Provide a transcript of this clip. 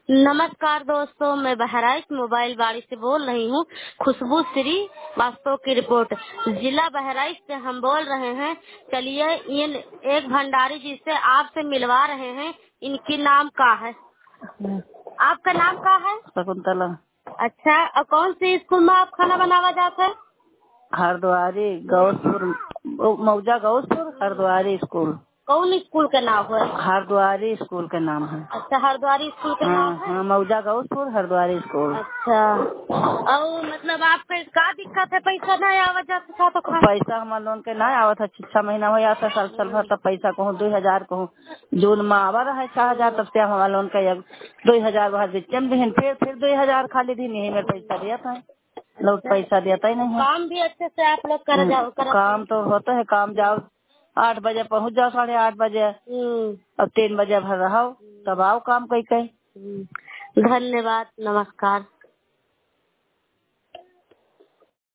नमस्कार दोस्तों, मैं बहराइच मोबाइल बाड़ी से बोल रही हूँ। खुशबू श्री वास्तव की रिपोर्ट। जिला बहराइच से हम बोल रहे हैं। चलिए इन एक भंडारी जी से आपसे मिलवा रहे हैं। इनकी नाम का है? आपका नाम का है? शकुंतला। अच्छा, और कौन सी स्कूल में आप खाना बनावा जाते हैं? हरद्वारी गौसपुर, मौजा गौसपुर हरद्वारी स्कूल। कौन स्कूल का नाम है? हरद्वारी स्कूल का नाम है। अच्छा, हरद्वारी स्कूल का नाम है। हाँ, मौजा गौसपुर हरद्वारी स्कूल। अच्छा, और मतलब आपके का दिक्कत है? पैसा नहीं आवा जाता था तो पैसा हमारे लोन के ना आवत है। 6 महीना हो जाता साल साल भर, तब पैसा कहूँ 2000 कहूँ जून में आवा रहा है 6000, तब से हमारे लोन का 2000 बाहर बेचम भी फिर 2000 खाली दिन यही में पैसा दिया था। लोग पैसा देता ही नहीं है। काम भी अच्छे से आप लोग कर जाओ काम तो होता है। काम जाओ 8 बजे पहुँच जाओ, 8:30 बजे, और 3 बजे भर रहो, तब आओ काम कई कई। धन्यवाद, नमस्कार।